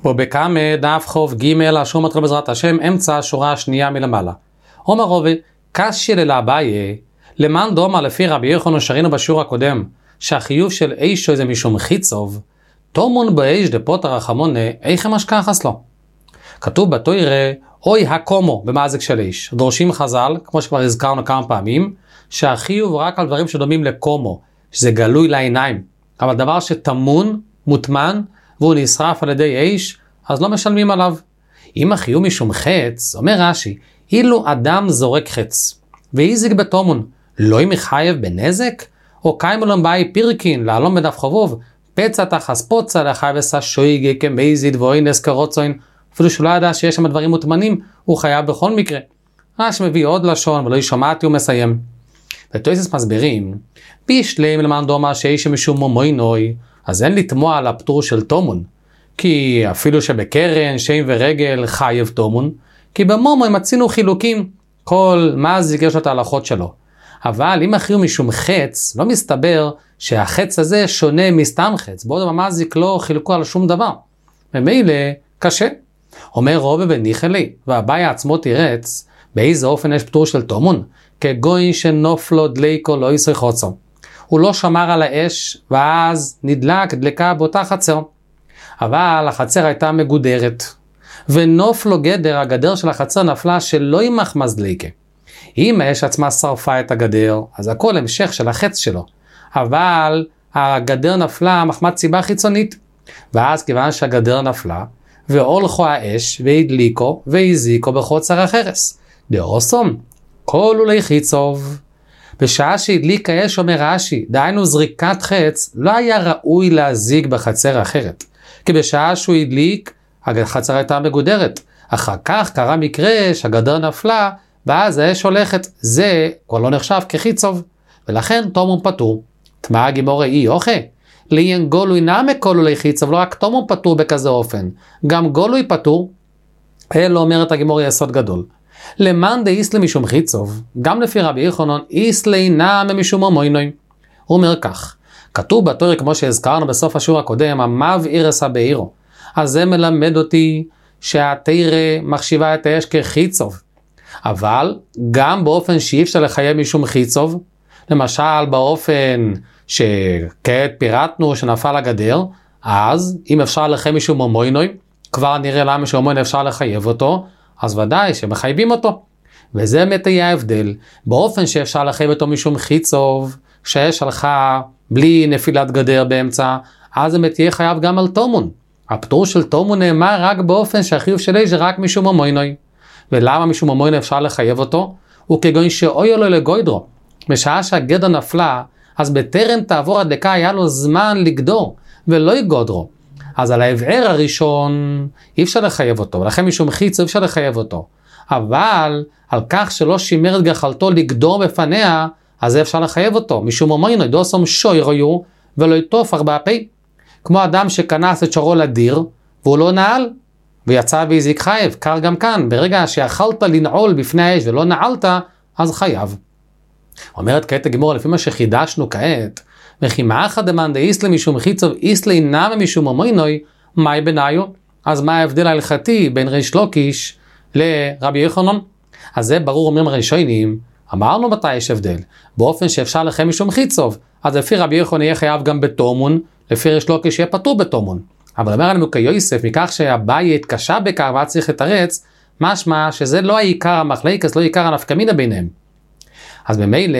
ובכמה דף חוב ג' אשור מטרה בעזרת השם, אמצע השורה השנייה מלמעלה. אומר רובי, קשי לאביי, למען דומה לפי רבי יוחנן שראינו בשיעור הקודם, שהחיוב של אישו זה משום חיצוב, תומון באיש דפוטר רחמונה, איך משכחס לו. כתוב בתוירה, אוי הקומו במאזק של איש. דורשים חז"ל, כמו שכבר הזכרנו כמה פעמים, שהחיוב רק על דברים שדומים לקומו, שזה גלוי לעיניים. אבל דבר שתמון, מוטמן, והוא נשרף על ידי איש, אז לא משלמים עליו. אם החיוב משום חץ, אומר רש"י, אילו אדם זורק חץ, ואיזיק בתומון, לא ימחייב בנזק? או קיימלון באי פירקין, לעלום בדף חובוב, פצע תחס פוצה, לחייב עשה שויגי כמייזיד ואוינס קרוצוין, אפילו שהוא לא ידע שיש שם דברים מוטמנים, הוא חייב בכל מקרה. רש"י מביא עוד לשון, ולא ישמעתי ומסיים. ותויסס מסבירים, בישלם למען דומה שאיש משום מומוינוי, אז אין לתמוע על הפטור של תומון, כי אפילו שבקרן, שם ורגל חייב תומון, כי במומוי מצינו חילוקים, כל מזיק יש לו את ההלכות שלו. אבל אם החיוב משום חץ, לא מסתבר שהחץ הזה שונה מסתם חץ, בעוד המזיק לא חילקו על שום דבר. ומילא קשה. אומר רובי בניחלי, והבעיה עצמו תירץ, באיזה אופן יש פטור של תומון, כגוי שנופלו דליקו לא יסריך חוצו. הוא לא שמר על האש, ואז נדלק דלקה באותה חצר. אבל החצר הייתה מגודרת, ונופלו גדר, הגדר של החצר נפלה שלא ימחמז דליקה. אם האש עצמה שרפה את הגדר, אז הכל המשך של החץ שלו. אבל הגדר נפלה מחמת סיבה חיצונית. ואז כיוון שהגדר נפלה, והולכו האש, והדליקו, והזיקו בחוצר החרס. דאוסום, כל אולי חיצוב. בשעה שהדליק האש, אומר רש"י, דהיינו זריקת חץ, לא היה ראוי להזיק בחצר אחרת. כי בשעה שהוא הדליק, החצר הייתה מגודרת. אחר כך קרה מקרה שהגדר נפלה, ואז האש הולכת. זה כבר לא נחשב כחיצוב. ולכן תומון פטור. תמה גימורי אי אוכה. ליין גולוי נעמק כל אולי חיצוב, לא רק תומון פטור בכזה אופן. גם גולוי פטור, אלא אומרת הגימורי יסוד גדול. למאן דה איסלי משום חיצוב, גם לפי רבי יוחנן, איסלי נעמה משום מומוינוי. הוא אומר כך, כתוב בתורה כמו שהזכרנו בסוף השיעור הקודם, המבעיר עשה בעירו. אז זה מלמד אותי שהתורה מחשיבה את האש כחיצוב. אבל גם באופן שאי אפשר לחייב משום חיצוב, למשל באופן שכעת פירטנו שנפל הגדר, אז אם אפשר לחייב משום מומוינוי, כבר נראה למה שמומוינוי אפשר לחייב אותו, אז ודאי שמחייבים אותו. וזה באמת יהיה ההבדל. באופן שאפשר לחייב אותו משום חיצוב, שהאש הלכה בלי נפילת גדר באמצע, אז באמת יהיה חייב גם על תומון. הפטור של תומון נאמר רק באופן שהחיוב של אש זה רק משום מומוינוי. ולמה משום מומוינוי אפשר לחייב אותו? הוא כגון שאוי לו לגוידרו. בשעה שהגדר נפלה, אז בטרם תעבור הדלקה היה לו זמן לגדור, ולא יגודרו. אז על ההבער הראשון אי אפשר לחייב אותו, ולכן משום חיצוב אי אפשר לחייב אותו. אבל על כך שלא שימר את גחלתו לגדור בפניה, אז זה אפשר לחייב אותו. משום מומוינוי דוסום שוירויו ולא יטוף ארבע פי. כמו אדם שכנס את שרו לדיר, והוא לא נעל, ויצא והזיק חייב. קר גם כאן, ברגע שיכלת לנעול בפני האש ולא נעלת, אז חייב. אומרת כעת הגמור, לפי מה שחידשנו כעת, וכי מאחד דמאן דאיסלי משום חיצוב איסלי נעמה משום מומוינוי, מאי בניו? אז מה ההבדל ההלכתי בין ריש לוקיש לרבי יוחנן? אז זה ברור, אומרים הראשונים, אמרנו מתי יש הבדל, באופן שאפשר לחייב משום חיצוב, אז לפי רבי יוחנן יהיה חייב גם בתומון, לפי ריש לוקיש יהיה פטור בתומון. אבל אומר לנו כיוסף, מכך שהבעיה התקשה בכך והיה צריך לתרץ, משמע שזה לא העיקר המחלקת, לא העיקר הנפקמינה ביניהם. אז במילא,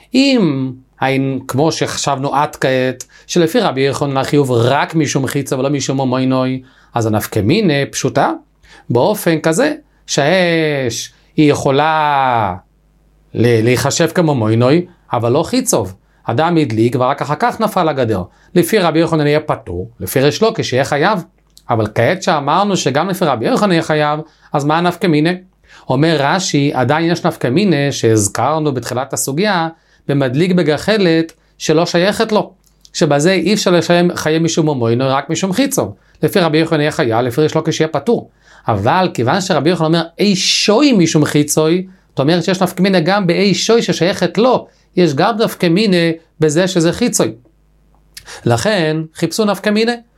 אם כמו שחשבנו עד כעת, שלפי רבי יוחנן החיוב רק משום חיצוב ולא משום מומוינוי, אז הנפקמינה פשוטה, באופן כזה, שהאש היא יכולה להיחשב כמומוינוי, אבל לא חיצוב. אדם הדליק ורק אחר כך נפל הגדר. לפי רבי יוחנן יהיה פטור, לפי ריש לוקיש יהיה חייב. אבל כעת שאמרנו שגם לפי רבי יוחנן יהיה חייב, אז מה הנפקמינה? אומר רש"י, עדיין יש נפקמינה שהזכרנו בתחילת הסוגיה, במדליק בגחלת שלא שייכת לו. שבזה אי אפשר לחייב משום מומוינוי, רק משום חיצוב. לפי רבי יוחנן יהיה חייב, לפי ריש לוקיש יהיה פטור. אבל כיוון שרבי יוחנן אומר אי שוי משום חיצוי, זאת אומרת שיש נפקמינה גם באי שוי ששייכת לו, יש גם נפקמינה בזה שזה חיצוי. לכן חיפשו נפקמינה.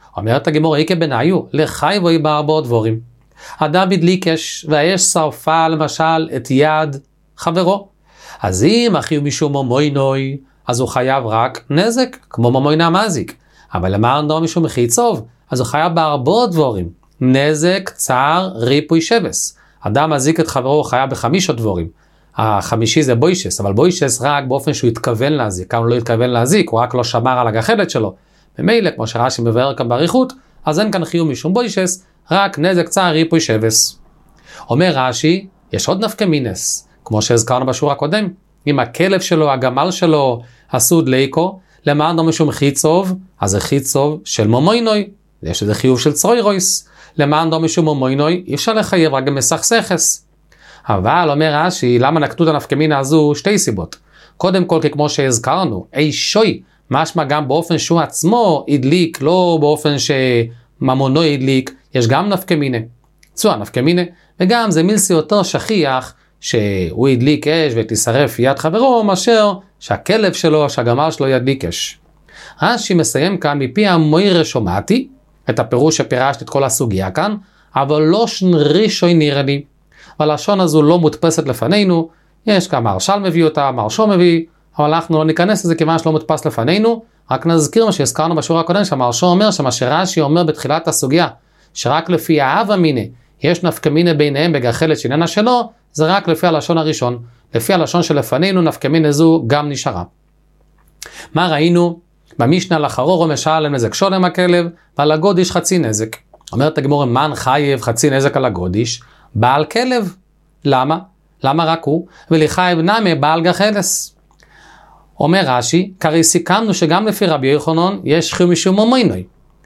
אומרת הגמור, איקה בניו, לחייבוי בארבעות דבורים. אדם הדליק אש, והאש שרפה למשל את יד חברו. אז אם החיוב משום מומוינוי, אז הוא חייב רק נזק, כמו ממוינה מזיק. אבל למען דור משום חיצוב, אז הוא חייב בארבעות דבורים. נזק, צער, ריפוי, שבס. אדם מזיק את חברו, הוא חייב בחמישות דבורים. החמישי זה בוישס, אבל בוישס רק באופן שהוא התכוון להזיק. כאן הוא לא התכוון להזיק, הוא רק לא שמר על הגחלת שלו. במילא, כמו שרש"י מבאר כאן באריכות, אז אין כאן חיוב משום בוישס, רק נזק, צער, ריפוי, שבס. אומר רש"י, יש עוד נפקא מינס, כמו שהזכרנו בשיעור הקודם. אם הכלב שלו, הגמל שלו, עשו דליקו, למען דור משום חיצוב, אז זה חיצוב של מומוינוי. יש איזה חיוב של צרוירויס. למען דור משום מומוינוי, אי אפשר לחייב רק במסכסכס. אבל אומר רש"י, למה נקטו את הנפקא מינה הזו? שתי סיבות. קודם כל, כמו שהזכרנו, אי שוי, משמע גם באופן שהוא עצמו הדליק, לא באופן שממונו הדליק, יש גם נפקא מינה. צוע נפקא מינה, וגם זה מילסי יותר שכיח, שהוא הדליק אש ותשרף יד חברו, מאשר שהכלב שלו, שהגמל שלו ידליק אש. רש"י מסיים כאן מפי המוירה שומעתי, את הפירוש שפירשת את כל הסוגיה כאן, אבל לא ראשון נראה לי. והלשון הזו לא מודפסת לפנינו, יש כאן מרשל מביא אותה, מרשו מביא, אבל אנחנו לא ניכנס לזה כיוון שלא מודפס לפנינו, רק נזכיר מה שהזכרנו בשיעור הקודם, שהמרשו אומר שמה שרש"י אומר בתחילת הסוגיה, שרק לפי האב המינה, יש נפקא מינה ביניהם בגחלת שאיננה שלו, זה רק לפי הלשון הראשון. לפי הלשון שלפנינו, נפקא מינה זו גם נשארה. מה ראינו? במשנה לחרורו משלם נזק שולם הכלב, ועל הגודיש חצי נזק. אומרת הגמרא, מן חייב חצי נזק על הגודיש? בעל כלב. למה? למה רק הוא? ולחייב נמי בעל גחלס. אומר רש"י, כרי סיכמנו שגם לפי רבי יוחנן יש חיוב משום מומוינוי.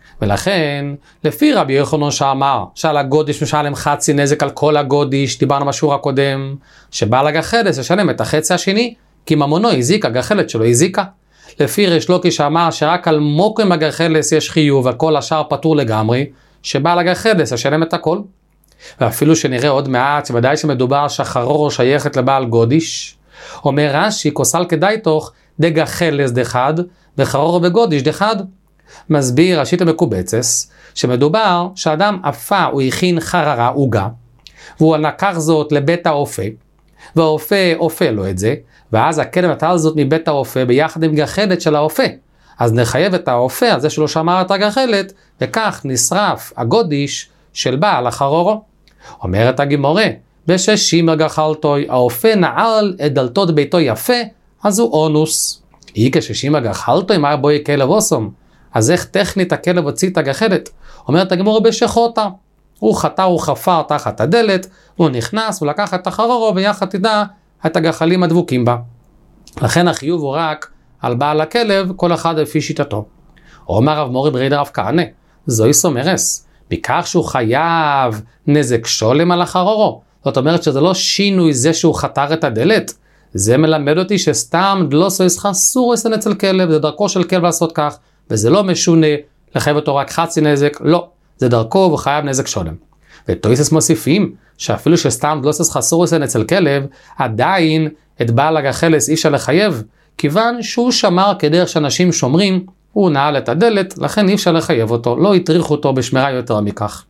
ולכן, לפי רבי יוחנן שאמר שעל הגודיש משלם חצי נזק על כל הגודיש, דיברנו בשיעור הקודם, שבעל הגחלס ישלם את החצי השני, כי ממונו הזיקה, הגחלת שלו הזיקה. לפי ריש לוקיש שאמר שרק על מוקרים הגחלס יש חיוב, וכל השאר פטור לגמרי, שבעל הגחלס ישלם את הכל. ואפילו שנראה עוד מעט, שוודאי שמדובר שחרורו שייכת לבעל גודיש, אומר רש"י, כוסל כדאי תוך דגחלס דחד, וחרורו וגודיש דחד. מסביר ראשית המקובצס, שמדובר שאדם אפה הוא הכין חררה, עוגה, והוא לקח זאת לבית האופה, והאופה אופה לו את זה, ואז הכלב נטל זאת מבית האופה ביחד עם גחלת של האופה. אז נחייב את האופה על זה שלא שמר את הגחלת, וכך נשרף הגודיש של בעל החרורו. אומרת הגמרא, בששימר גחלתוי, האופה נעל את דלתות ביתו יפה, אז הוא אונוס. אי כששימר גחלתוי, מה בואי כלב אוסום? אז איך טכנית הכלב הוציא את הגחלת? אומרת הגמרא בשחותה. הוא חטא, הוא חפר תחת הדלת, הוא נכנס, הוא לקח את החרורו, ויחד תדע את הגחלים הדבוקים בה. לכן החיוב הוא רק על בעל הכלב, כל אחד לפי שיטתו. אומר רב מורי ברידר רב כהנא, זוהי סומרס, בכך שהוא חייב נזק שולם על החרורו. זאת אומרת שזה לא שינוי זה שהוא חתר את הדלת, זה מלמד אותי שסתם דלוסו ישחה סורס אצל כלב, זה דרכו של כלב לעשות כך, וזה לא משונה לחייב אותו רק חצי נזק, לא, זה דרכו והוא חייב נזק שולם. וטויסס מוסיפים שאפילו שסתם דלוסס חסורס אצל כלב, עדיין את בעל הגחלס אי אפשר לחייב, כיוון שהוא שמר כדרך שאנשים שומרים, הוא נעל את הדלת, לכן אי אפשר לחייב אותו, לא יטריך אותו בשמירה יותר מכך.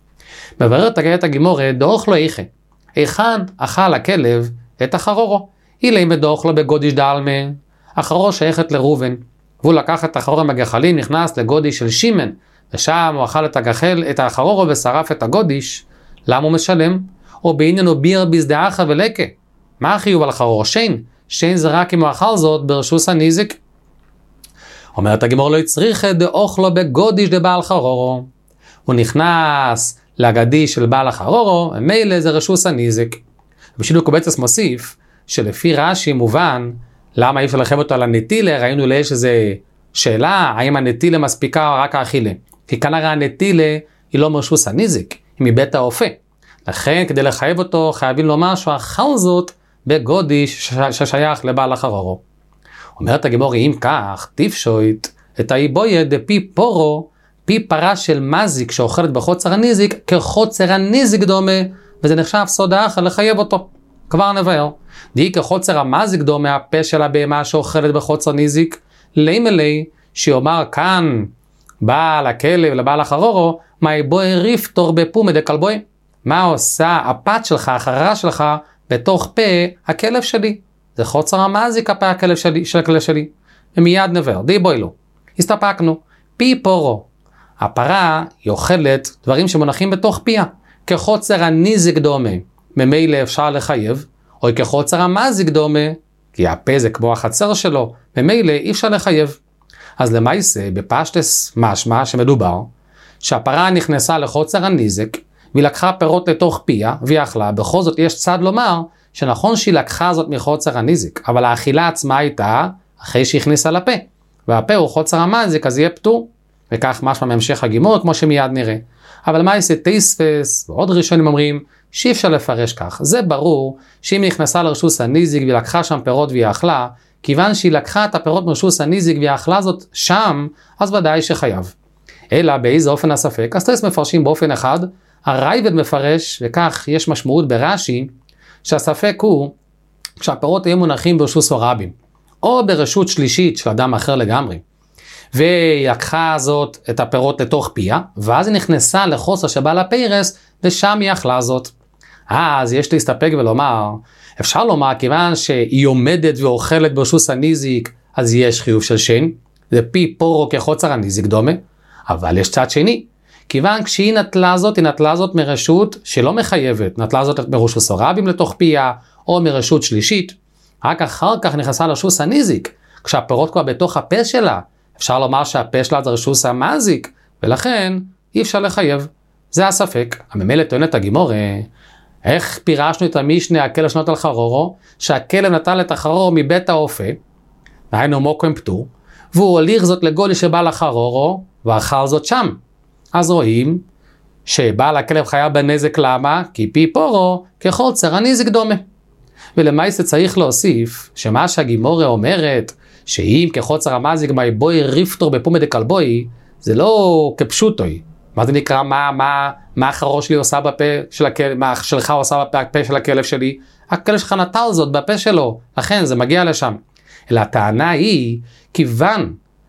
מבררת הגעת הגמורה, דאוך לו איכה. היכן אכל הכלב את החרורו? אילי מדאוך לו בגודיש דלמה, החרורו שייכת לראובן, והוא לקח את החרורו מהגחלים, נכנס לגודיש של שמן, ושם הוא אכל את החרורו ושרף את הגודיש. למה הוא משלם? או בעניינו ביר בזדאחה ולקה. מה החיוב על החרורו? שיין זה רק אם הוא אכל זאת ברשוס הניזק. אומרת הגמור, לא יצריך דאוך לו בגודיש דבעל חרורו. הוא נכנס לגדיש של בעל החרורו, מילא זה רשוס הניזק. בשביל קובצס מוסיף, שלפי רש"י מובן, למה אי אפשר לחייב אותו על הנטילה, ראינו יש איזו שאלה, האם הנטילה מספיקה או רק האכילה. כי כנראה הנטילה היא לא מרשוס הניזק, היא מבית האופה. לכן כדי לחייב אותו חייבים לומר שהוא אכל זאת בגודיש ששייך לבעל החרורו. אומרת הגמור, אם כך, תפשוט את האיבויה דפי פורו, פי פרה של מזיק שאוכלת בחוצר הניזיק, כחוצר הניזיק דומה, וזה נחשב סוד האחר לחייב אותו. כבר נבהר. די כחוצר המזיק דומה, הפה של הבהמה שאוכלת בחוצר ניזיק, לימלי, שיאמר כאן, בעל הכלב לבעל החרורו, מאי בוי ריפטור בפומי דקלבוי. מה עושה הפת שלך, החררה שלך, בתוך פה הכלב שלי? זה חוצר המזיק הפה הכלב שלי, של הכלב שלי. ומיד נבר, די בוי לו. הסתפקנו. פי פורו. הפרה היא אוכלת דברים שמונחים בתוך פיה. כחוצר הניזיק דומה, ממילא אפשר לחייב, או כחוצר המזיק דומה, כי הפה זה כמו החצר שלו, ממילא אי אפשר לחייב. אז למעשה, בפשטס משמע שמדובר, שהפרה נכנסה לחוצר הניזק, והיא לקחה פירות לתוך פיה, והיא אכלה. בכל זאת יש צד לומר, שנכון שהיא לקחה זאת מחוצר הניזק, אבל האכילה עצמה הייתה אחרי שהכניסה לפה. והפה הוא חוצר המזיק, אז יהיה פטור. וכך משמע מהמשך הגימור, כמו שמיד נראה. אבל מה יעשה תייספס, ועוד ראשונים אומרים, שאי אפשר לפרש כך. זה ברור שאם היא נכנסה לרשוס הניזיק והיא לקחה שם פירות והיא אכלה, כיוון שהיא לקחה את הפירות מרשוס הניזיק והיא אכלה זאת שם, אז ודאי שחייב. אלא באיזה אופן הספק, אז תייס מפרשים באופן אחד, הרייבד מפרש, וכך יש משמעות ברש"י, שהספק הוא כשהפירות היו מונחים ברשוס הרבים, או ברשות שלישית של אדם אחר לגמרי. והיא לקחה זאת את הפירות לתוך פיה, ואז היא נכנסה לחוסר שבא לפרס, ושם היא אכלה זאת. אז יש להסתפק ולומר, אפשר לומר, כיוון שהיא עומדת ואוכלת ברשוס הניזיק, אז יש חיוב של שן, זה פי פורו כחוצר הניזיק דומה, אבל יש צד שני, כיוון כשהיא נטלה זאת, היא נטלה זאת מרשות שלא מחייבת, נטלה זאת מרשוס הרבים לתוך פיה, או מרשות שלישית, רק אחר כך נכנסה לרשוס הניזיק, כשהפירות כבר בתוך הפה שלה, אפשר לומר שהפה שלה זה רשוס המזיק, ולכן אי אפשר לחייב. זה הספק. הממילא טוענת הגימורה, איך פירשנו את המשנה הכלב שנות על חרורו, שהכלב נטל את החרורו מבית האופה, היינו מוקם פטור, והוא הוליך זאת לגולי שבא לחרורו, ואכל זאת שם. אז רואים שבעל הכלב חייב בנזק. למה? כי פי פורו כחוצר הניזיק דומה. ולמעשה צריך להוסיף שמה שהגימורה אומרת, שאם כחוצר המזיק מאי בוי ריפטור בפומי דקלבוי, זה לא כפשוטוי. מה זה נקרא, מה החרור שלי עושה בפה של הכלב, מה שלך עושה בפה של הכלב שלי? הכלב שלך נטל זאת בפה שלו, לכן זה מגיע לשם. אלא הטענה היא, כיוון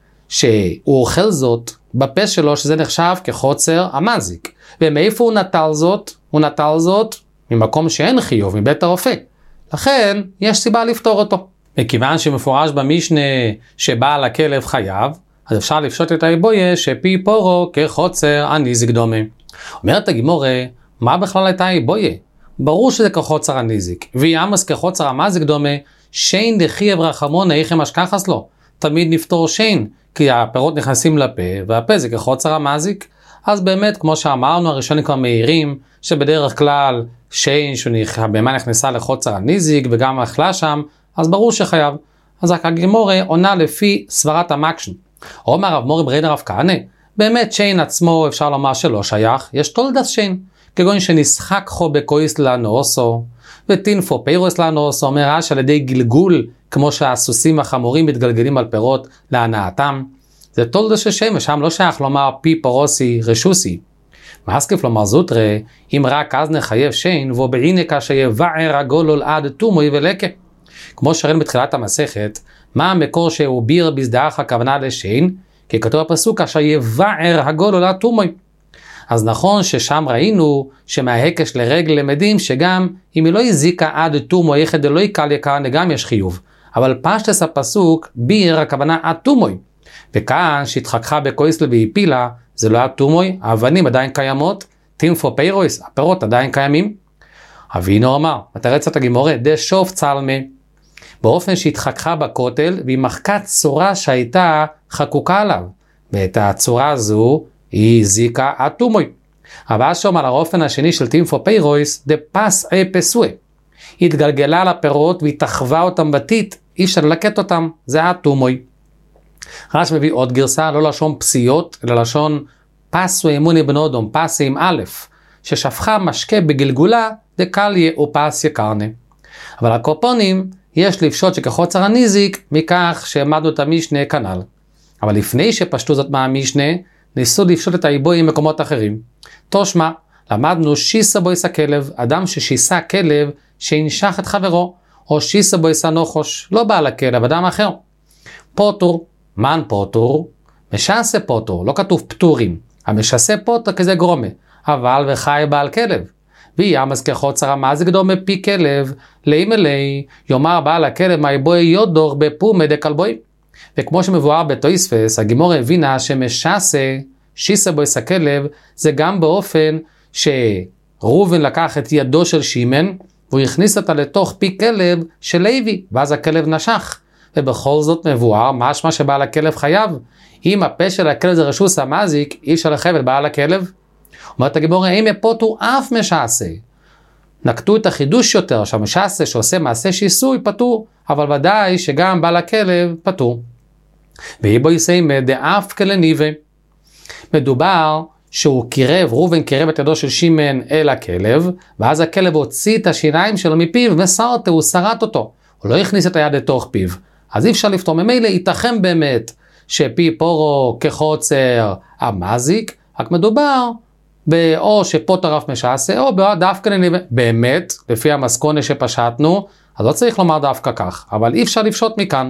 שהוא אוכל זאת בפה שלו, שזה נחשב כחוצר המזיק. ומאיפה הוא נטל זאת? הוא נטל זאת ממקום שאין חיוב, מבית הרופא. לכן יש סיבה לפתור אותו. וכיוון שמפורש במשנה שבעל הכלב חייב, אז אפשר לפשוט את האיבויה שפי פורו כחוצר הניזיק דומה. אומרת הגימורה, מה בכלל הייתה האיבויה? ברור שזה כחוצר הניזיק, ויאמס כחוצר המזיק דומה, שיין דחייב רחמון איכם אשכחס לו. תמיד נפתור שיין, כי הפירות נכנסים לפה, והפה זה כחוצר המזיק. אז באמת, כמו שאמרנו, הראשונים כבר מהירים, שבדרך כלל שיין שהבהמה נכנסה לחוצר הניזיק, וגם אכלה שם, אז ברור שחייב. אז הגימורה עונה לפי סברת המקשן. אומר רב מורי בריידא רב כהנא, באמת שיין עצמו אפשר לומר שלא שייך, יש תולדס שיין, כגון שנשחק חו בקויס לנוסו, וטינפו פירוס לנוסו, אומר רש"י על ידי גלגול, כמו שהסוסים והחמורים מתגלגלים על פירות להנאתם. זה תולדס של שיין, ושם לא שייך לומר פי פורוסי רשוסי. מסקיף לומר זוטרה, אם רק אז נחייב שיין, ובעינקה שיבער הגולול עד תומוי ולקה. כמו שראינו בתחילת המסכת, מה המקור שהוא ביר בזדח הכוונה לשיין? כי כתוב הפסוק, אשר יבער הגולול עד תומוי. אז נכון ששם ראינו שמההקש לרגל למדים שגם אם היא לא הזיקה עד תומוי, יחד לא יקל יקרנה גם יש חיוב. אבל פשטס הפסוק, ביר הכוונה עד תומוי. וכאן שהתחככה בקויסל והפילה, זה לא עד תומוי, האבנים עדיין קיימות, טינפו פירוס, הפירות עדיין קיימים. אבינו אמר, מתרצת הגימורה, דשוף צלמה, באופן שהתחככה בכותל, והיא מחקה צורה שהייתה חקוקה עליו, ואת הצורה הזו היא זיקה עד תומוי. אבל שום על האופן השני של טינפו פירוס, דפס פסוה, היא התגלגלה על הפירות והיא תחווה אותם בתית, אי אפשר ללקט אותם, זה עד תומוי. רש מביא עוד גרסה, לא לשון פסיות, אלא לשון פסו אמוני בנודום, פסי עם א', ששפכה משקה בגלגולה, דקליה ופס יקרנה. אבל הקופונים, יש לפשוט שכחוצר הניזיק, מכך שהעמדנו את המשנה כנ"ל. אבל לפני שפשטו זאת מהמשנה, ניסו לפשוט את האיבוי עם מקומות אחרים. תושמע, למדנו שיסה בויס הכלב, אדם ששיסה כלב שהנשך את חברו, או שיסה בויס הנוחוש, לא בעל הכלב, אדם אחר. פוטור, מן פוטור, משעשה פוטור, לא כתוב פטורים, המשעשה פוטור כזה גרומה, אבל וחי בעל כלב. ויאמס כחוצר המזיק דומה פי כלב, לימלי, יאמר בעל הכלב מי בוי יודור בפומי דקלבוי. וכמו שמבואר בתויספס, הגימור הבינה שמשעשה, שיסה בויס הכלב, זה גם באופן שראובן לקח את ידו של שימן, והוא הכניס אותה לתוך פי כלב של לוי, ואז הכלב נשך. ובכל זאת מבואר, משמע שבעל הכלב חייב. אם הפה של הכלב זה רשוס המזיק, אי אפשר לחייב את בעל הכלב. אומרת הגימור, האם יפוטו אף משעשה? נקטו את החידוש יותר, שהמשעשה שעושה מעשה שיסוי פטור, אבל ודאי שגם בעל הכלב פטור. ואיבו יסיימה דאף כלניבה. מדובר שהוא קירב, ראובן קירב את ידו של שימן אל הכלב, ואז הכלב הוציא את השיניים שלו מפיו וסרטה, הוא סרט אותו. הוא לא הכניס את היד לתוך פיו. אז אי אפשר לפתור. ממילא ייתכן באמת שפי פורו כחוצר המזיק, רק מדובר או שפוטר אף משעשה, או דווקא לניבה. באמת, לפי המסכונה שפשטנו, אז לא צריך לומר דווקא כך, אבל אי אפשר לפשוט מכאן.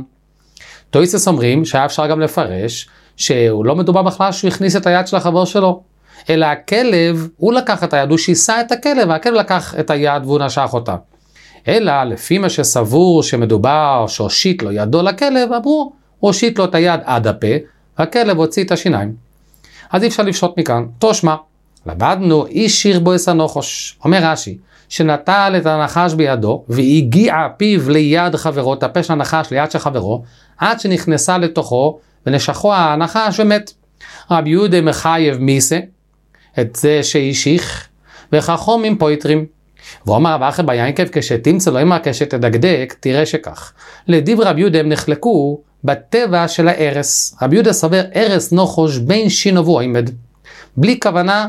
תויסס אומרים שהיה אפשר גם לפרש, שהוא לא מדובר בכלל שהוא הכניס את היד של החבר שלו, אלא הכלב, הוא לקח את היד, הוא שיסה את הכלב, והכלב לקח את היד והוא נשך אותה. אלא לפי מה שסבור שמדובר שהושיט לו ידו לכלב, אמרו, הוא הושיט לו את היד עד הפה, והכלב הוציא את השיניים. אז אי אפשר לפשוט מכאן. תושמע, למדנו איש שיר בויס הנחש, אומר רש"י, שנטל את הנחש בידו, והגיע פיו ליד חברו, את הפה של הנחש ליד של חברו, עד שנכנסה לתוכו, ונשכו הנחש ומת. רבי יהודה מחייב מיסה, את זה שהשיך, וחכמים פויטרים. ואומר רב אחי ביינקב, כשתמצא לו אמר כשתדקדק, תראה שכך. לדיבר רבי יהודה הם נחלקו בטבע של הארס. רבי יהודה סובר ארס נחש בין שינו ועמד. בלי כוונה,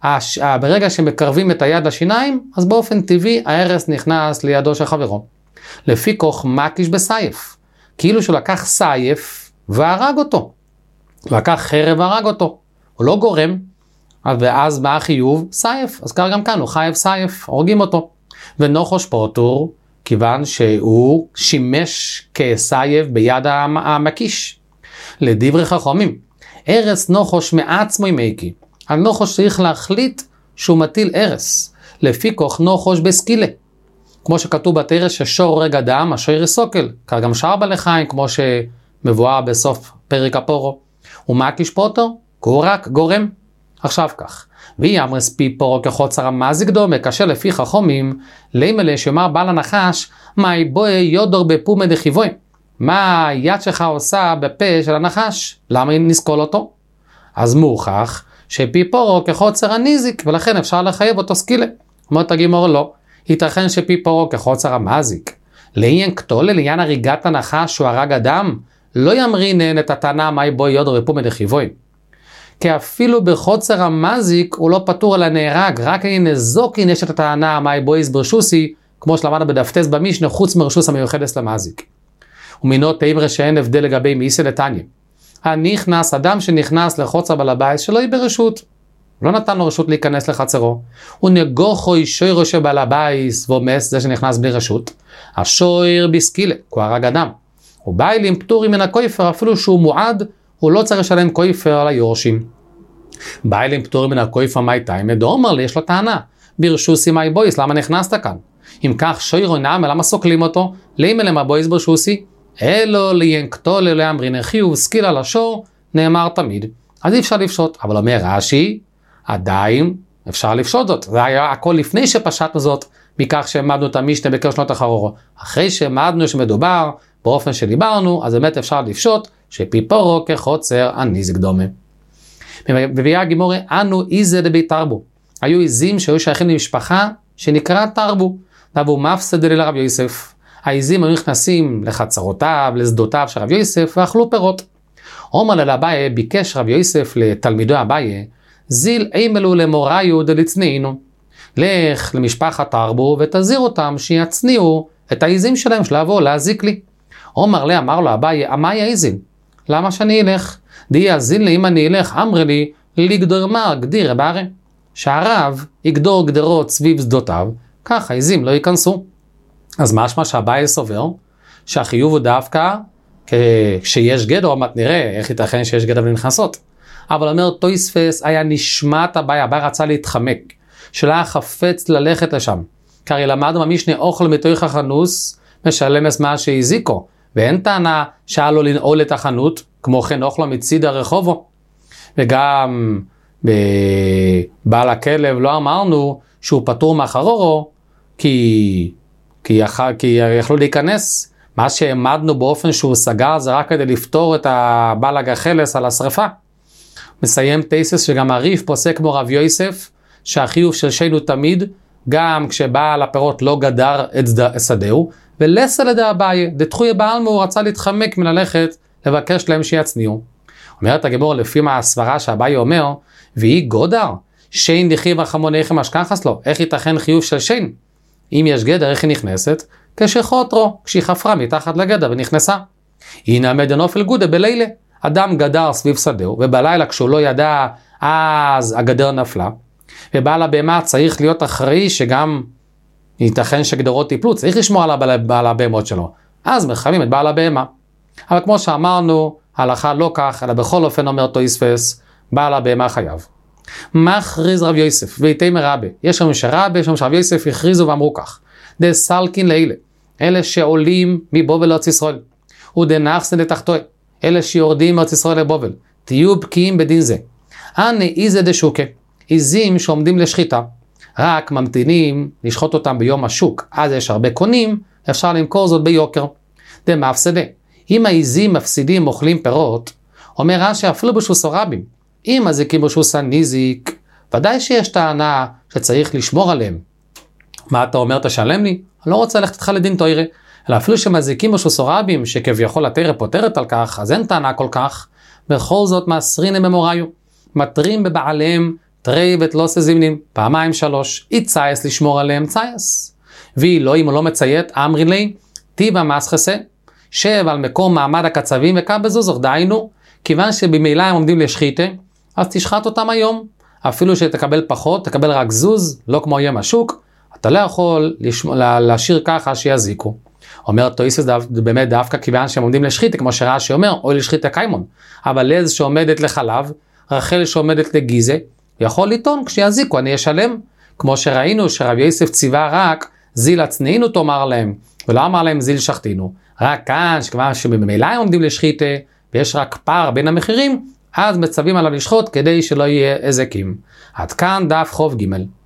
ברגע שמקרבים את היד לשיניים, אז באופן טבעי הארס נכנס לידו של חברו. לפי כוח מקיש בסייף. כאילו שהוא לקח סייף והרג אותו. לקח חרב והרג אותו. הוא לא גורם. ואז בא החיוב סייף. אז כך גם כאן הוא חייב סייף. הורגים אותו. ונחש פוטור, כיוון שהוא שימש כסייף ביד המקיש. לדברי חכמים. ארס נחש מעצמו ימיקי. הנחש צריך להחליט שהוא מטיל ארס. לפי כוח נחש בסקילה. כמו שכתוב בתרס ששור הורג אדם, השור יסוקל. כך גם שאר בעלי חיים, כמו שמבואר בסוף פרק הפורו. ומקיש פוטור, הוא רק גורם. עכשיו כך. ויאמרס פי פורו כחוצר המזיק דומה, כאשר לפי חכמים, לימלה שאומר בעל הנחש, מאי בוי יודור בפומי דחיבוי. מה היד שלך עושה בפה של הנחש? למה נסקול אותו? אז מוכח שפי פורו כחוצר הניזיק, ולכן אפשר לחייב אותו סקילה. אומרת הגימור לא. ייתכן שפי פורו כחוצר המזיק. לעניין קטולה, לעניין הריגת הנחש שהוא הרג אדם, לא ימרינן את הטענה מאי בוי יודור בפומי דחיבוי. כי אפילו בחוצר המזיק הוא לא פטור על הנהרג, רק אין נזוקין יש את הטענה מאי בויס ברשוסי, כמו שלמדנו בדפטס במשנה, חוץ מרשוס המיוחדת למזיק. ומינו תאמר שאין הבדל לגבי מיסה לתניא. הנכנס, אדם שנכנס לחוצר בעל הבית שלא יהיה ברשות, לא נתן לו רשות להיכנס לחצרו, הוא נגוחוי שוירו שבעל הבית ומס, זה שנכנס בלי רשות, השויר בסקילה, הוא הרג אדם. הוא בא אלים פטורים מן הכויפר, אפילו שהוא מועד, הוא לא צריך לשלם כויפר על היורשים. בא אלים פטורים מן הכויפר מי טיימה, דאמר לי, יש לו טענה, ברשוסי מי בויס, למה נכנסת כאן? אם כך שוירו נעמה, למה סוקלים אותו? לימה למה בויס ברשוסי? אלו לינקטו לאמרין חיוב סקיל על השור, נאמר תמיד. אז אי אפשר לפשוט, אבל אומר רש"י, עדיין אפשר לפשוט זאת. זה היה הכל לפני שפשטנו זאת, מכך שהעמדנו את המשנה בקר שנות אחרורו. אחרי שהעמדנו שמדובר באופן שדיברנו, אז באמת אפשר לפשוט שפי פורו כחוצר הניזיק דומה. וביאה הגימורי, אנו איזה דבי תרבו. היו עזים שהיו שייכים למשפחה שנקרא תרבו. דבו מפסד לרב יוסף. העזים היו נכנסים לחצרותיו, לשדותיו של רב יוסף, ואכלו פירות. אומר לאביי, ביקש רב יוסף לתלמידו אביי, זיל אימלו למוריו דלצנינו. לך למשפחת תרבו ותזיר אותם שיצניעו את העזים שלהם שלבוא להזיק לי. אומר לה, אמר לו אביי, אמי העזים? למה שאני אלך? די אזין לי אם אני אלך, אמר לי, לגדור מה גדיר בערי. שהרב יגדור גדרות סביב שדותיו, כך העזים לא ייכנסו. אז משמע שהאביי סובר שהחיוב הוא דווקא כשיש גדר, עוד מעט נראה איך ייתכן שיש גדר ונכנסות. אבל אומר תויספס היה נשמת הבעיה, הבעיה רצה להתחמק, שלא היה חפץ ללכת לשם. כי הרי למדנו במשנה אוכל מתוך החנוס, משלם את מה שהזיקו, ואין טענה שהיה לו לנעול את החנות, כמו כן אוכלו מציד הרחובו. וגם בבעל הכלב לא אמרנו שהוא פטור מאחרורו, כי יכלו להיכנס. מה שהעמדנו באופן שהוא סגר זה רק כדי לפתור את הבעל הגחלס על השריפה. מסיים תייסס שגם הריף פוסק כמו רב יוסף, שהחיוב של שיינו תמיד, גם כשבעל הפירות לא גדר את שדהו, ולסה לדע אביי, דתחוי בעלמו, הוא רצה להתחמק מללכת, לבקש להם שיצניעו. אומרת הגמור לפי מהסברה שהאביי אומר, והיא גודר, שיין דחיב החמונכם אשכחס לו, איך ייתכן חיוב של שיין? אם יש גדר, איך היא נכנסת? כשחוטרו, כשהיא חפרה מתחת לגדר ונכנסה. הנה המדנופל גודה בלילה, אדם גדר סביב שדהו, ובלילה כשהוא לא ידע, אז הגדר נפלה, ובעל הבהמה צריך להיות אחראי שגם ייתכן שגדרות טיפלו, צריך לשמור על בעל הבהמות שלו, אז מחייבים את בעל הבהמה. אבל כמו שאמרנו, ההלכה לא כך, אלא בכל אופן אומר תויספס, בעל הבהמה חייב. מה הכריז רב יוסף? ויתמר רבי, יש לנו שרבי, יש לנו שרב יוסף הכריזו ואמרו כך, דסלקין לאלה, אלה שעולים מבובל לארץ ישראל, ודנחסן לתחתוי, אלה שיורדים מארץ ישראל לבובל, תהיו בקיאים בדין זה. אני איזה דשוקה, עיזים שעומדים לשחיטה, רק ממתינים לשחוט אותם ביום השוק, אז יש הרבה קונים, אפשר למכור זאת ביוקר. דמפסדה, אם העיזים מפסידים אוכלים פירות, אומר רש"י אפילו בשוסו רבים, אם הזיקים בשוסה ניזיק, ודאי שיש טענה שצריך לשמור עליהם. מה אתה אומר תשלם לי? אני לא רוצה ללכת איתך לדין תוירה, אלא אפילו שמזיקים בשוסו רבים, שכביכול התורה פותרת על כך, אז אין טענה כל כך, בכל זאת מאסרין ממוריו, מטרים בבעליהם, תרי ותלוס זימנים, פעמיים שלוש, יצייס לשמור עליהם צייס. והיא לא, אם הוא לא מציית, אמרין לי, טיבה מסחסה, שב על מקום מעמד הקצבים וקם בזוזר, דיינו, כיוון שבמילא הם עומדים לשחיתה, אז תשחט אותם היום, אפילו שתקבל פחות, תקבל רק זוז, לא כמו יום השוק, אתה לא יכול להשאיר ככה שיזיקו. אומר תויסס באמת דווקא כיוון שהם עומדים לשחיתה, כמו שרש"י אומר, או לשחיתה קיימון, אבל לז שעומדת לחלב, רחל שעומדת לגיזה, יכול לטעון כשיזיקו אני אשלם, כמו שראינו שרב יוסף ציווה רק זיל הצניעינו תאמר להם, ולא אמר להם זיל שחטינו, רק כאן שכבר שבמילא הם עומדים לשחיתה, ויש רק פער בין המחירים, אז מצווים עליו לשחוט כדי שלא יהיה הזקים. עד כאן דף חוב ג'.